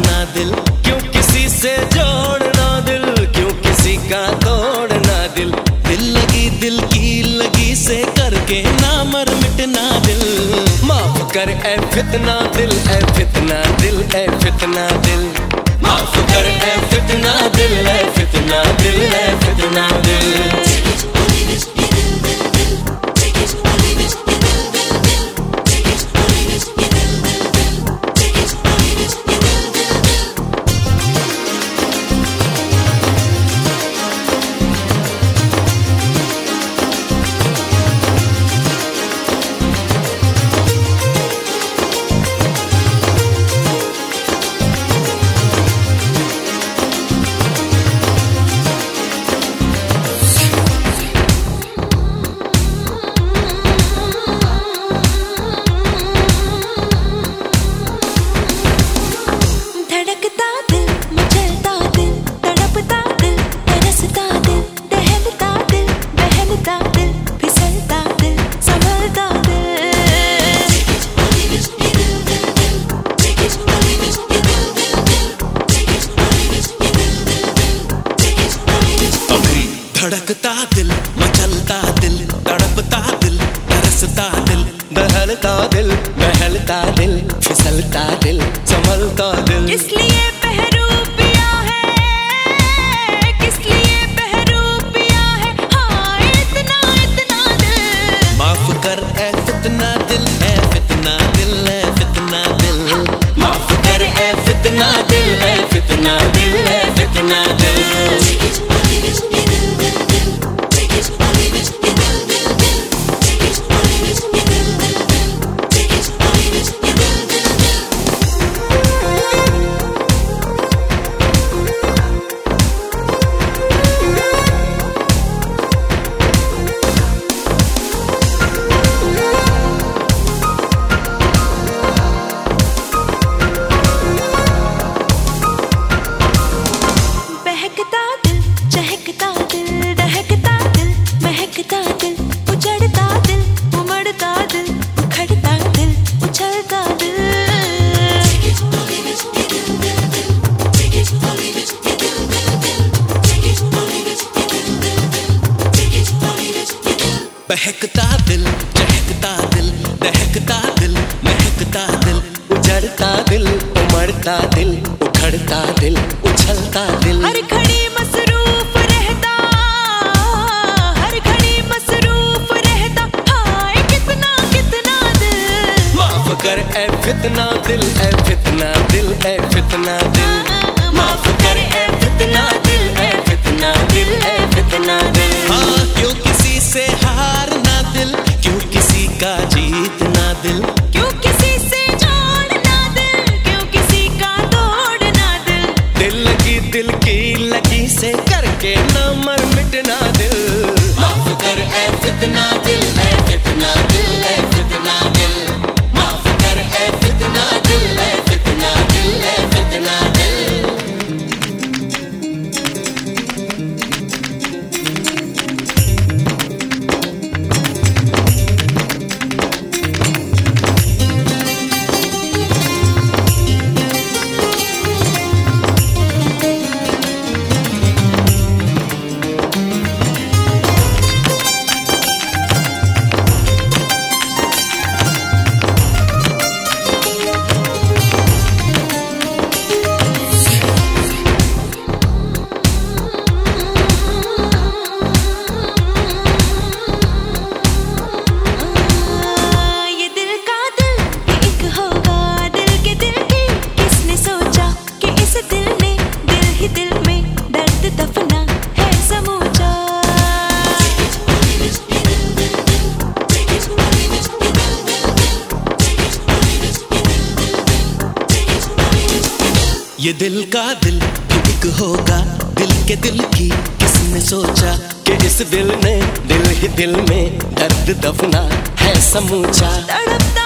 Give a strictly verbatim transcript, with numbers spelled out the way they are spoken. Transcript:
हारना दिल, क्यों किसी से जोड़ना दिल, क्यों किसी का तोड़ना दिल। दिल लगी दिल की लगी से करके ना मर मिटना दिल। माफ कर ए फितना दिल, ए फितना दिल, ए फितना दिल। माफ कर ए फितना दिल, ए फितना दिल, ए फितना दिल। धड़कता दिल, मचलता दिल, तड़पता दिल, तरसता दिल, बहलता दिल, बहलता दिल, फिसलता दिल, संभलता दिल। किस लिए पहरू पिया है, किस लिए पहरू पिया है, हाँ इतना इतना दिल। माफ कर ए फितना दिल, ए फितना दिल, ए फितना दिल। माफ कर ए फितना दिल, ए फितना दिल, ए फितना दिल। बहकता दिल, चहकता दिल, दहकता दिल, महकता दिल, उजड़ता दिल, उमड़ता दिल, उखड़ता दिल, उछलता दिल। बहकता दिल, चहकता दिल, दहकता दिल, महकता दिल, उजड़ता दिल, उमड़ता दिल, उखड़ता दिल, उछलता दिल। हर घड़ी मसरूफ रहता, हर घड़ी मसरूफ रहता, हाय कितना कितना दिल। माफ कर ए फितना दिल, ए फितना दिल, ए फितना दिल। माफ कर ए फितना दिल, ए फितना दिल, ए फितना दिल। हाँ क्यों किसी से हारना दिल, क्यों किसी का जीतना दिल, क्यों किसी से जोड़ना दिल, क्यों किसी का तोड़ना दिल। दिल लगी दिल की लगी से करके ना मर मिटना दिल। माफ कर ए फितना दिल, ए फितना दिल, ए फितना दिल। माफ कर ए फितना दिल, ए फितना दिल, ए फितना दिल। ये दिल का दिल एक होगा, दिल के दिल की किसने सोचा कि इस दिल ने दिल ही दिल में दर्द दफना है समूचा। तड़पता